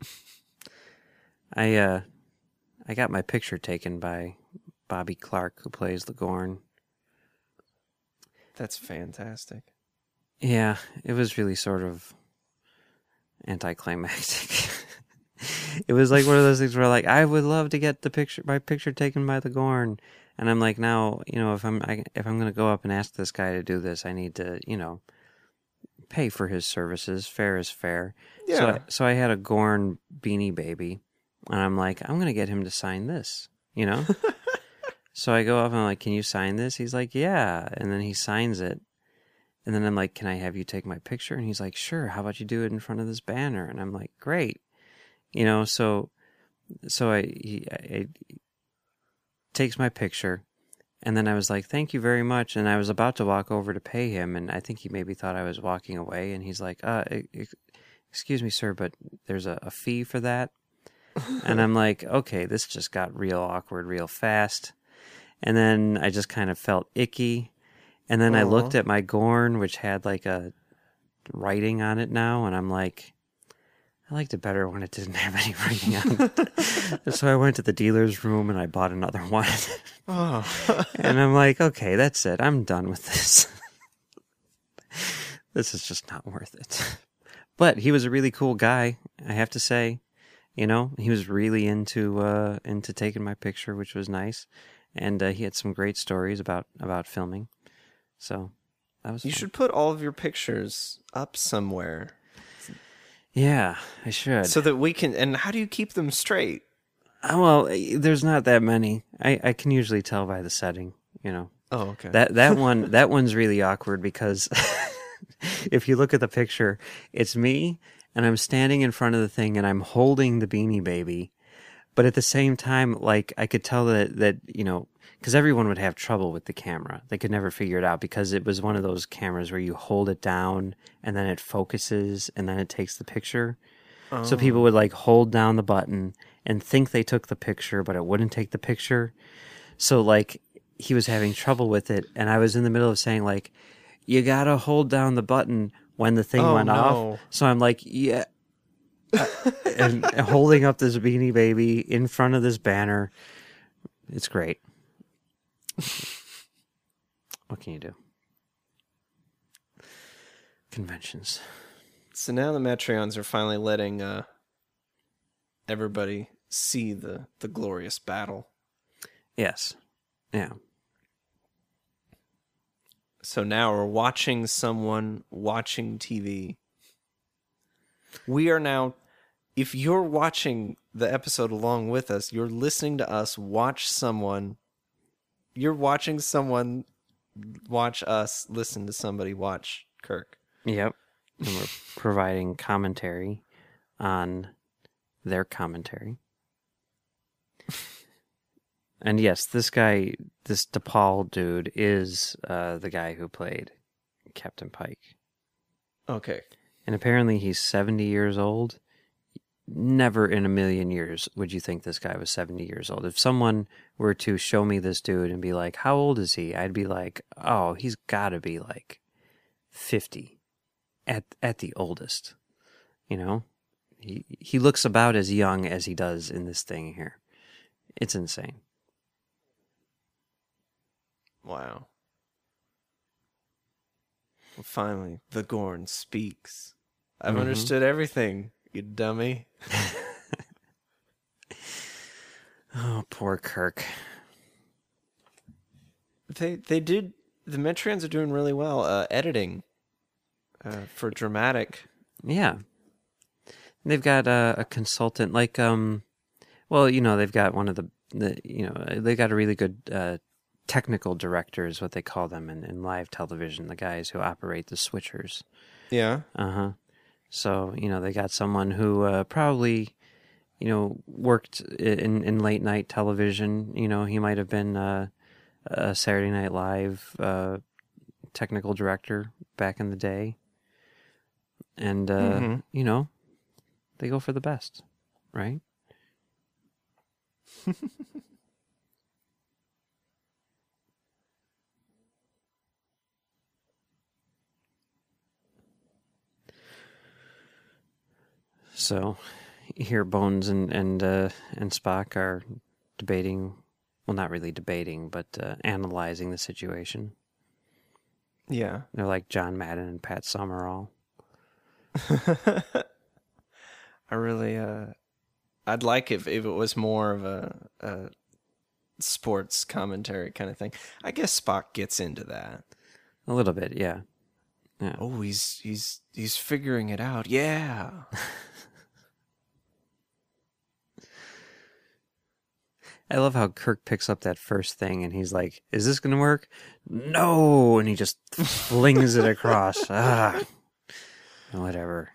I got my picture taken by Bobby Clark, who plays the Gorn. That's fantastic. Yeah, it was really sort of anticlimactic. It was like one of those things where, like, I would love to get my picture taken by the Gorn, and I'm like, now, you know, if I'm going to go up and ask this guy to do this, I need to, you know, pay for his services. Fair is fair. Yeah. So I had a Gorn Beanie Baby, and I'm like, I'm going to get him to sign this, you know. So I go up and I'm like, can you sign this? He's like, yeah, and then he signs it. And then I'm like, can I have you take my picture? And he's like, sure. How about you do it in front of this banner? And I'm like, great. You know, so he takes my picture, and then I was like, thank you very much. And I was about to walk over to pay him, and I think he maybe thought I was walking away. And he's like, excuse me, sir, but there's a fee for that. And I'm like, okay, this just got real awkward real fast. And then I just kind of felt icky. And then I looked at my Gorn, which had like a writing on it now, and I'm like, I liked it better when it didn't have any writing on it. So I went to the dealer's room and I bought another one. And I'm like, okay, that's it. I'm done with this. this is just not worth it. But he was a really cool guy, I have to say. You know, he was really into taking my picture, which was nice. And he had some great stories about filming. So that was You fun. should put all of your pictures up somewhere Yeah, I should. so that we can. And how do you keep them straight? Well, there's not that many. I can usually tell by the setting, you know. Oh, okay. That one's really awkward because if you look at the picture, it's me and I'm standing in front of the thing and I'm holding the Beanie Baby. But at the same time, like, I could tell that you know, because everyone would have trouble with the camera. They could never figure it out because it was one of those cameras where you hold it down and then it focuses and then it takes the picture. Oh. So people would, like, hold down the button and think they took the picture, but it wouldn't take the picture. So, like, he was having trouble with it. And I was in the middle of saying, like, you got to hold down the button when the thing went off. So I'm like, yeah. And holding up this Beanie Baby in front of this banner. It's great. What can you do? Conventions. So now the Metreons are finally letting everybody see the glorious battle. Yes. Yeah. So now we're watching someone watching TV. We are now, if you're watching the episode along with us, you're listening to us watch someone. You're watching someone watch us listen to somebody watch Kirk. Yep. And we're providing commentary on their commentary. And yes, this guy, this DePaul dude, is the guy who played Captain Pike. Okay. And apparently he's 70 years old. Never in a million years would you think this guy was 70 years old. If someone were to show me this dude and be like, how old is he? I'd be like, oh, he's got to be like 50 at the oldest. You know? He looks about as young as he does in this thing here. It's insane. Wow. Well, finally, the Gorn speaks. I've understood everything, you dummy. Oh, poor Kirk. They did. The Metreons are doing really well editing for dramatic. Yeah. They've got a consultant like well, you know, they've got one of the you know, they got a really good technical director is what they call them in live television, the guys who operate the switchers. Yeah. Uh-huh. So, you know, they got someone who probably, you know, worked in late night television. You know, he might have been a Saturday Night Live technical director back in the day. And, you know, they go for the best, right? So here Bones and Spock are debating, well, not really debating, but analyzing the situation. Yeah. They're like John Madden and Pat Summerall. I really, I'd like if it was more of a sports commentary kind of thing. I guess Spock gets into that. A little bit, yeah. Yeah. Oh, he's figuring it out. Yeah. I love how Kirk picks up that first thing and he's like, is this going to work? No! And he just flings it across. Whatever.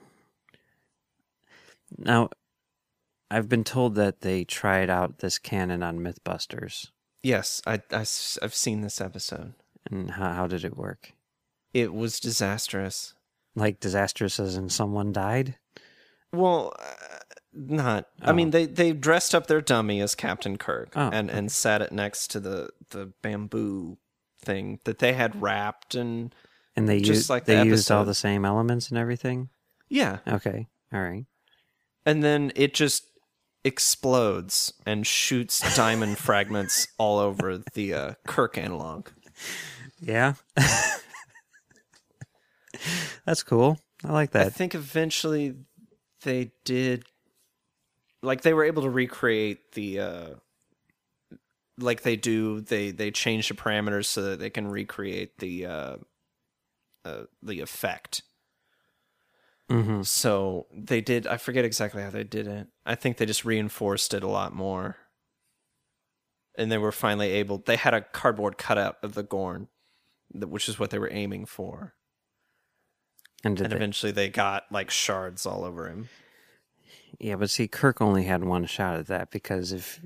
Now, I've been told that they tried out this canon on Mythbusters. Yes, I've seen this episode. And how did it work? It was disastrous. Like disastrous as in someone died? Well, not. Oh. I mean, they dressed up their dummy as Captain Kirk and sat it next to the bamboo thing that they had wrapped and they just used all the same elements and everything? Yeah. Okay. All right. And then it just explodes and shoots diamond fragments all over the Kirk analog. Yeah. That's cool. I like I that. think eventually they did, like they were able to recreate the, like they do. They change the parameters so that they can recreate the effect. Mm-hmm. So they did. I forget exactly how they did it. I think they just reinforced it a lot more. And they were finally able. They had a cardboard cutout of the Gorn, which is what they were aiming for. And Eventually they got like shards all over him. Yeah, but see, Kirk only had one shot at that because if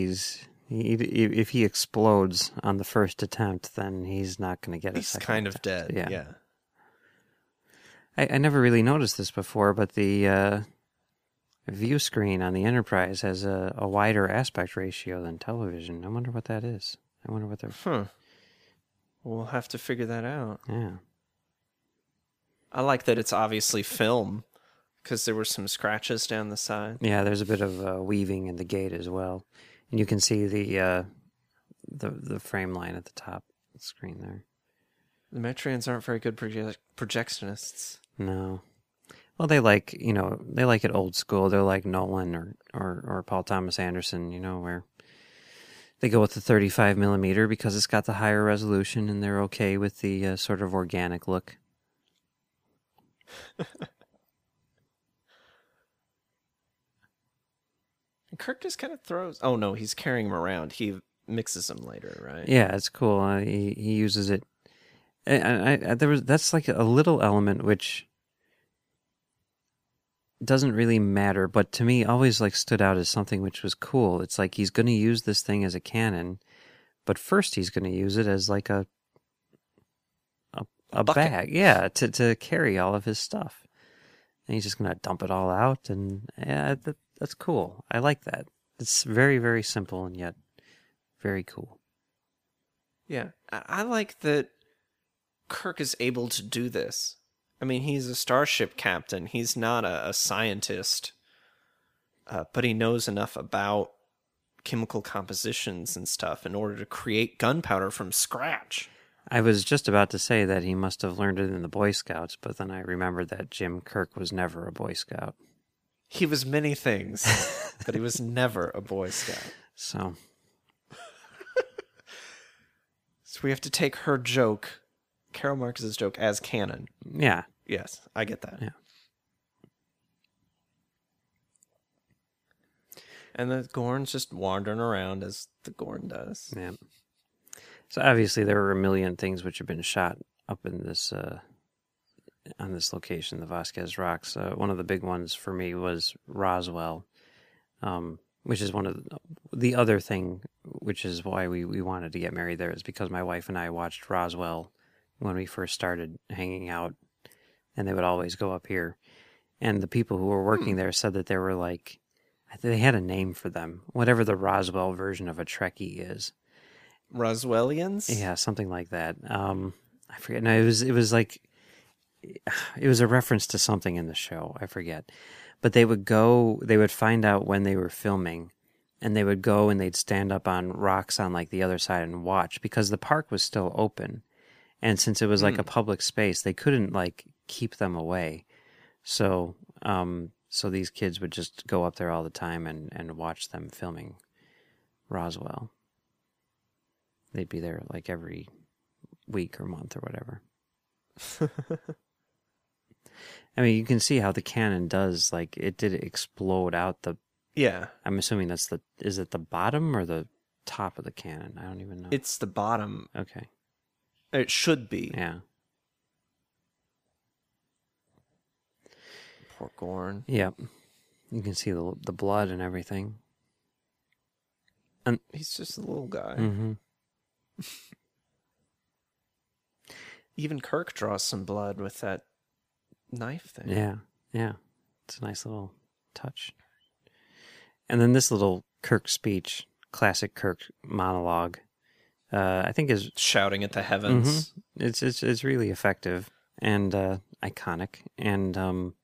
he explodes on the first attempt, then he's not going to get a He's second kind of attempt. dead. Yeah. I never really noticed this before, but the view screen on the Enterprise has a wider aspect ratio than television. I wonder what that is. I wonder what they're... We'll have to figure that out. Yeah. I like that it's obviously film, because there were some scratches down the side. Yeah, there's a bit of weaving in the gate as well. And you can see the frame line at the top of the screen there. The Metrians aren't very good projectionists. No. Well, they like it old school. They're like Nolan or Paul Thomas Anderson, where they go with the 35 millimeter because it's got the higher resolution and they're okay with the sort of organic look. And Kirk just kind of throws... Oh, no, he's carrying him around. He mixes them later, right? Yeah, it's cool. He uses it. That's like a little element which doesn't really matter, but to me always like stood out as something which was cool. It's like he's going to use this thing as a cannon, but first he's going to use it as like a bag, yeah, to carry all of his stuff. And he's just going to dump it all out, and yeah, that's cool. I like that. It's very, very simple and yet very cool. Yeah, I like that Kirk is able to do this. I mean, he's a starship captain. He's not a scientist, but he knows enough about chemical compositions and stuff in order to create gunpowder from scratch. I was just about to say that he must have learned it in the Boy Scouts, but then I remembered that Jim Kirk was never a Boy Scout. He was many things, but he was never a Boy Scout. So we have to take her joke, Carol Marcus's joke, as canon. yeah. Yes, I get that. Yeah. And the Gorn's just wandering around as the Gorn does. Yeah. So obviously there were a million things which have been shot up in this on this location, the Vasquez Rocks. One of the big ones for me was Roswell, which is one of the other thing, which is why we wanted to get married there, is because my wife and I watched Roswell when we first started hanging out, and they would always go up here. And the people who were working there said that they were like, they had a name for them, whatever the Roswell version of a Trekkie is. Roswellians? Yeah, something like that. I forget. No, it was like, it was a reference to something in the show. I forget. But they would find out when they were filming, and they would go and they'd stand up on rocks on like the other side and watch, because the park was still open. And since it was like a public space, they couldn't like keep them away. So these kids would just go up there all the time and watch them filming Roswell. They'd be there like every week or month or whatever. I mean, you can see how the cannon does, like, it did explode out the... Yeah. I'm assuming is it the bottom or the top of the cannon? I don't even know. It's the bottom. Okay. It should be. Yeah. Poor Gorn. Yep. You can see the blood and everything. And he's just a little guy. Mm-hmm. Even Kirk draws some blood with that knife thing. Yeah, yeah. It's a nice little touch. And then this little Kirk speech, classic Kirk monologue, I think is... shouting at the heavens. Mm-hmm. It's really effective and iconic, and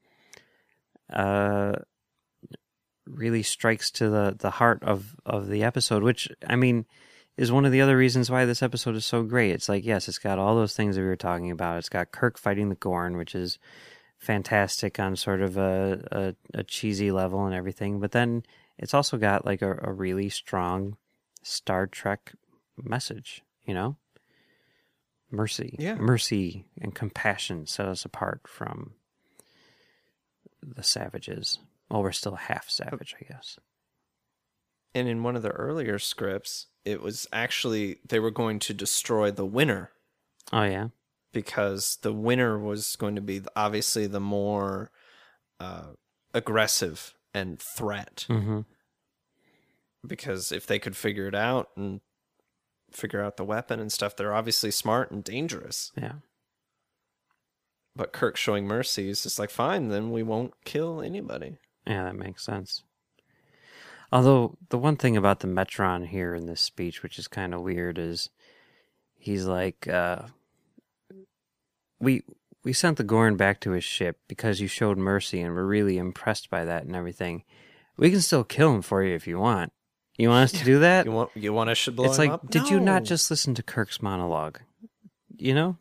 really strikes to the heart of the episode, which, I mean, is one of the other reasons why this episode is so great. It's like, yes, it's got all those things that we were talking about. It's got Kirk fighting the Gorn, which is fantastic on sort of a cheesy level and everything. But then it's also got like a really strong Star Trek message, you know? Mercy. Yeah. Mercy and compassion set us apart from the savages. Well, we're still half savage, I guess. And in one of the earlier scripts, it was actually they were going to destroy the winner. Oh, yeah? Because the winner was going to be obviously the more aggressive and threat. Mm-hmm. Because if they could figure it out and figure out the weapon and stuff, they're obviously smart and dangerous. Yeah. But Kirk showing mercy is just like, fine, then we won't kill anybody. Yeah, that makes sense. Although, the one thing about the Metron here in this speech, which is kind of weird, is he's like, we sent the Gorn back to his ship because you showed mercy and we're really impressed by that and everything. We can still kill him for you if you want. You want us to do that? You want us to blow it's him like, up? did you not No. just listen to Kirk's monologue? You know?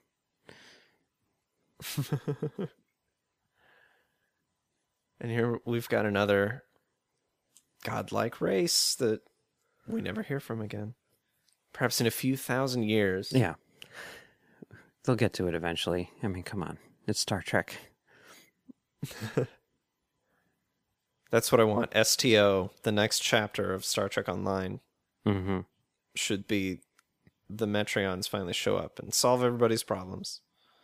And here we've got another godlike race that we never hear from again. Perhaps in a few thousand years. Yeah. They'll get to it eventually. I mean, come on. It's Star Trek. That's what I want. STO, the next chapter of Star Trek Online, Mm-hmm. should be the Metreons finally show up and solve everybody's problems.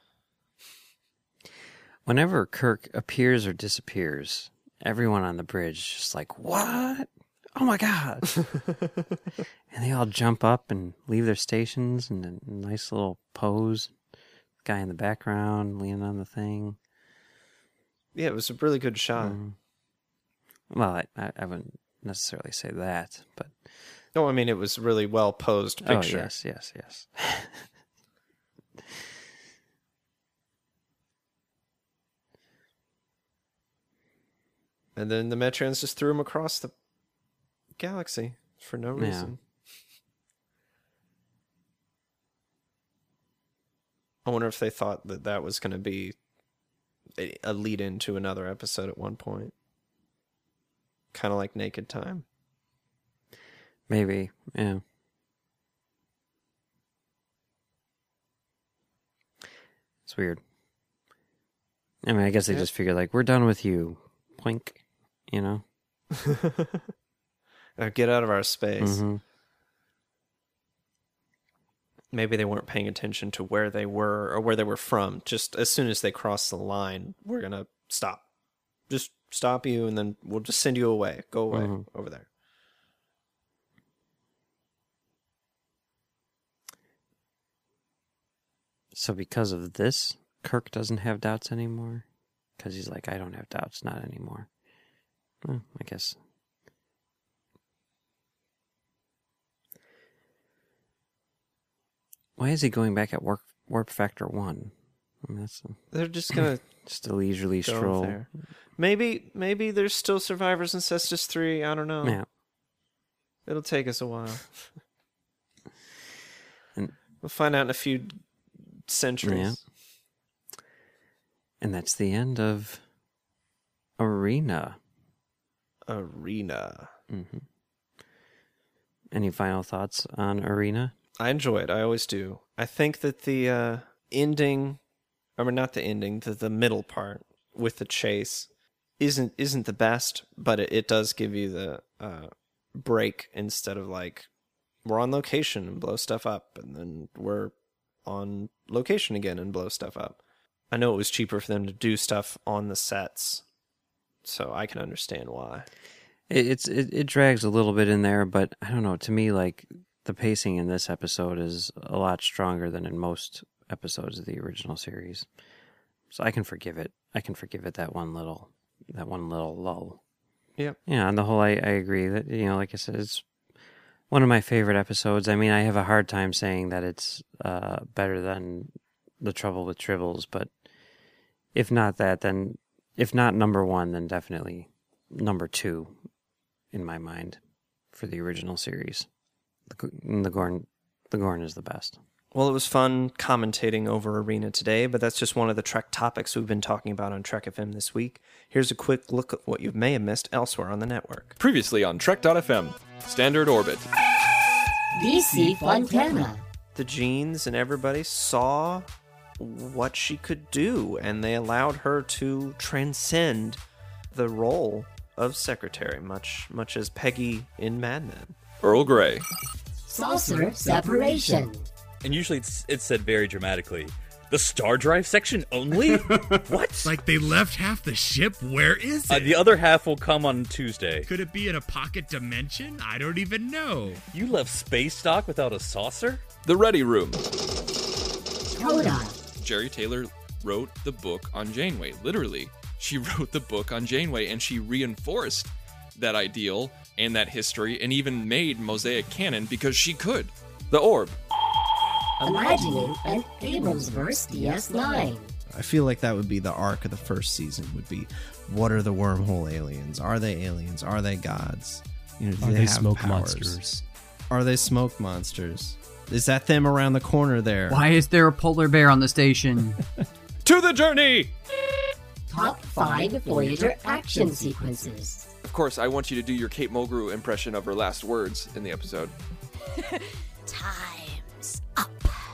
Whenever Kirk appears or disappears, everyone on the bridge is just like, what? Oh my God. And they all jump up and leave their stations and a nice little pose. Guy in the background leaning on the thing. Yeah, it was a really good shot. Well, I wouldn't necessarily say that, but... No, I mean, it was a really well posed picture. Oh, yes. And then the Metreons just threw him across the galaxy for no Yeah. reason. I wonder if they thought that that was going to be a lead into another episode at one point. Kind of like Naked Time. Maybe, yeah. It's weird. I mean, I guess they just figured, like, we're done with you. Plink, you know? Get out of our space. Mm-hmm. Maybe they weren't paying attention to where they were or where they were from. Just as soon as they crossed the line, we're going to stop. Just stop you, and then we'll just send you away. Go away over there. So because of this, Kirk doesn't have doubts anymore? Because he's like, I don't have doubts, not anymore. Well, I guess. Why is he going back at warp factor 1? I mean, that's They're just going to just a leisurely go stroll. there. Maybe there's still survivors in Cestus 3. I don't know. Yeah. It'll take us a while. And- We'll find out in a few centuries. Yeah. And that's the end of Arena. Arena. Mm-hmm. Any final thoughts on Arena? I enjoy it. I always do. I think that the ending, I mean, not the ending, the middle part with the chase isn't the best, but it does give you the break instead of like, we're on location and blow stuff up, and then we're on location again and blow stuff up. I know it was cheaper for them to do stuff on the sets, so I can understand why. It drags a little bit in there, but I don't know. To me, like, the pacing in this episode is a lot stronger than in most episodes of the original series, so I can forgive it. That one little lull. Yep. Yeah. On the whole, I agree that, you know, like I said, it's one of my favorite episodes. I mean, I have a hard time saying that it's better than The Trouble with Tribbles, but if not that, then if not number one, then definitely number two in my mind for the original series. The Gorn is the best. Well, it was fun commentating over Arena today, but that's just one of the Trek topics we've been talking about on Trek FM this week. Here's a quick look at what you may have missed elsewhere on the network. Previously on Trek.fm, Standard Orbit. DC Fontana. The Jeans and everybody saw what she could do, and they allowed her to transcend the role of secretary, much as Peggy in Mad Men. Earl Grey. Saucer separation. And usually it's said very dramatically. The star drive section only? What? Like they left half the ship? Where is it? The other half will come on Tuesday. Could it be in a pocket dimension? I don't even know. You left space dock without a saucer? The Ready Room. Coda. Jerry Taylor wrote the book on Janeway. Literally, she wrote the book on Janeway, and she reinforced that ideal and that history, and even made Mosaic canon because she could. The Orb. Imagining an Abramsverse DS9. I feel like that would be the arc of the first season, would be, what are the wormhole aliens? Are they aliens? Are they gods? You know, do are they have smoke powers? monsters? Are they smoke monsters? Is that them around the corner there? Why is there a polar bear on the station? To the journey! Top 5 Voyager action sequences. Of course, I want you to do your Kate Mulgrew impression of her last words in the episode. Time's up.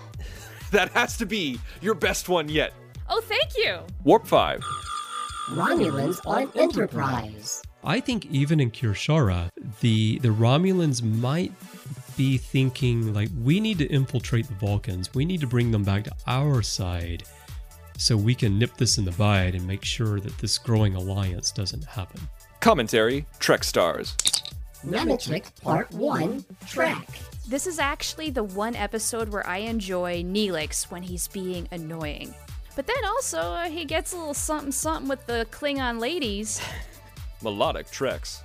That has to be your best one yet. Oh, thank you. Warp 5. Romulans on Enterprise. I think even in Kirshara, the Romulans might be thinking, like, we need to infiltrate the Vulcans. We need to bring them back to our side so we can nip this in the bud and make sure that this growing alliance doesn't happen. Commentary, Trek Stars. Nemetric Part 1, Trek. This is actually the one episode where I enjoy Neelix when he's being annoying. But then also, he gets a little something with the Klingon ladies. Melodic Treks.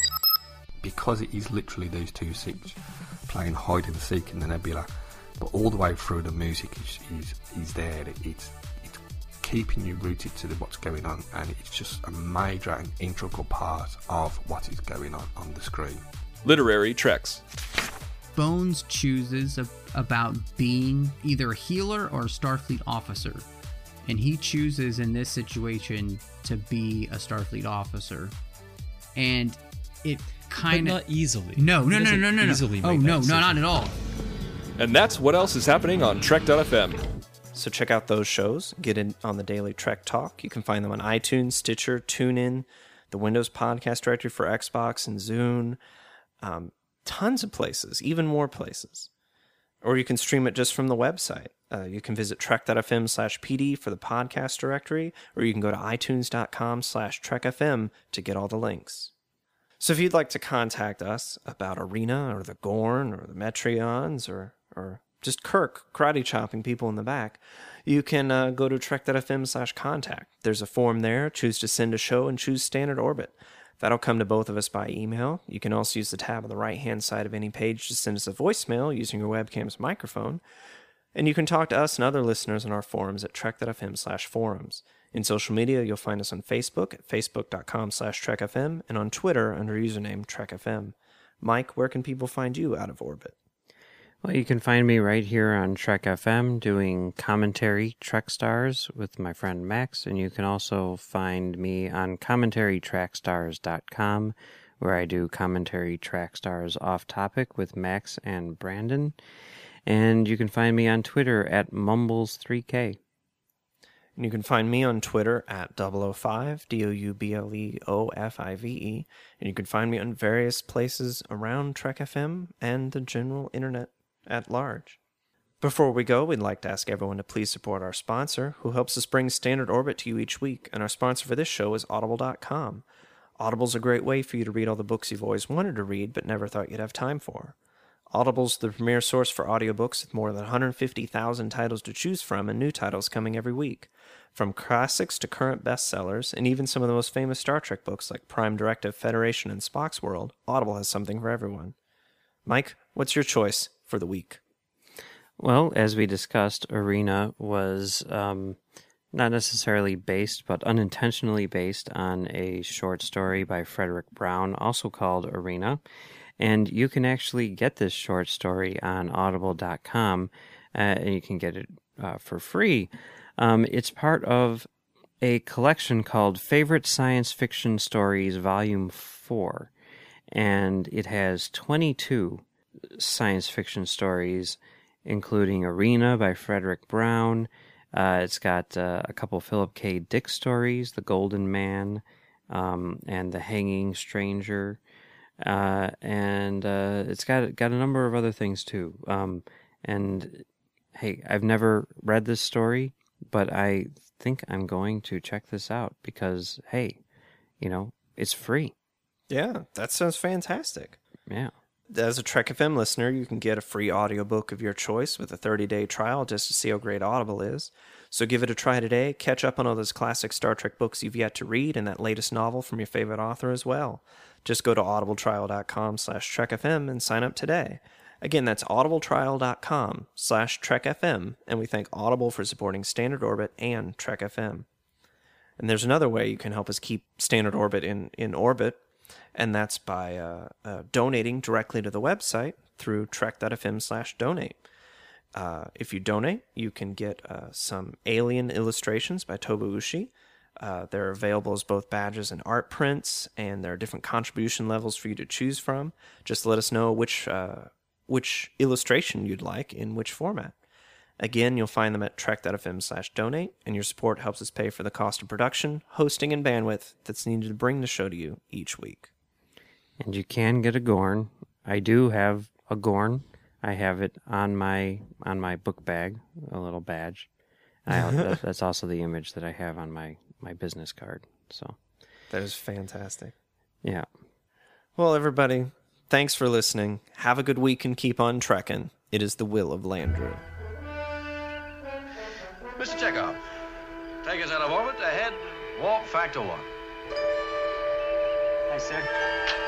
Because it is literally these two ships playing hide and seek in the nebula, but all the way through the music is there. It's keeping you rooted to what's going on, and it's just a major and integral part of what is going on the screen. Literary Treks. Bones chooses about being either a healer or a Starfleet officer. And he chooses in this situation to be a Starfleet officer. And it kind of... But not easily. No. Easily oh, no, not at all. And that's what else is happening on Trek.fm. So check out those shows. Get in on the Daily Trek Talk. You can find them on iTunes, Stitcher, TuneIn, the Windows Podcast Directory for Xbox and Zune. Tons of places, even more places. Or you can stream it just from the website. You can visit trek.fm/PD for the podcast directory, or you can go to itunes.com/trekfm to get all the links. So if you'd like to contact us about Arena or the Gorn or the Metreons or just Kirk karate chopping people in the back, you can go to trek.fm/contact. There's a form there. Choose to send a show and choose Standard Orbit. That'll come to both of us by email. You can also use the tab on the right-hand side of any page to send us a voicemail using your webcam's microphone. And you can talk to us and other listeners on our forums at trek.fm/forums. In social media, you'll find us on Facebook at facebook.com/trekfm and on Twitter under username trekfm. Mike, where can people find you out of orbit? Well, you can find me right here on Trek FM doing commentary Trek Stars with my friend Max, and you can also find me on commentarytrackstars.com, where I do commentary Track Stars off topic with Max and Brandon. And you can find me on Twitter at Mumbles3K. And you can find me on Twitter at 005, DOUBLEOFIVE. And you can find me on various places around Trek FM and the general internet at large. Before we go, we'd like to ask everyone to please support our sponsor, who helps us bring Standard Orbit to you each week. And our sponsor for this show is Audible.com. Audible's a great way for you to read all the books you've always wanted to read but never thought you'd have time for. Audible's the premier source for audiobooks with more than 150,000 titles to choose from and new titles coming every week. From classics to current bestsellers, and even some of the most famous Star Trek books like Prime Directive, Federation, and Spock's World, Audible has something for everyone. Mike, what's your choice for the week? Well, as we discussed, Arena was not necessarily based, but unintentionally based on a short story by Frederick Brown, also called Arena. And you can actually get this short story on audible.com, and you can get it for free. It's part of a collection called Favorite Science Fiction Stories, Volume 4. And it has 22 science fiction stories, including Arena by Frederick Brown. It's got a couple Philip K. Dick stories, The Golden Man, and The Hanging Stranger. And it's got a number of other things too. And hey, I've never read this story, but I think I'm going to check this out because, hey, it's free. Yeah, that sounds fantastic. Yeah. As a Trek FM listener, you can get a free audiobook of your choice with a 30-day trial just to see how great Audible is. So give it a try today. Catch up on all those classic Star Trek books you've yet to read and that latest novel from your favorite author as well. Just go to audibletrial.com/TrekFM and sign up today. Again, that's audibletrial.com/TrekFM, and we thank Audible for supporting Standard Orbit and Trek FM. And there's another way you can help us keep Standard Orbit in orbit, and that's by donating directly to the website through trek.fm/donate. If you donate, you can get some Alien illustrations by Tobu-Ushi. They're available as both badges and art prints, and there are different contribution levels for you to choose from. Just let us know which illustration you'd like in which format. Again, you'll find them at trek.fm/donate, and your support helps us pay for the cost of production, hosting, and bandwidth that's needed to bring the show to you each week. And you can get a Gorn. I do have a Gorn. I have it on my book bag, a little badge. That's also the image that I have on my business card. So that is fantastic. Yeah. Well, everybody, thanks for listening. Have a good week and keep on trekking. It is the will of Landru. Mr. Chekhov, take us out of orbit ahead, warp factor 1. Hi, sir.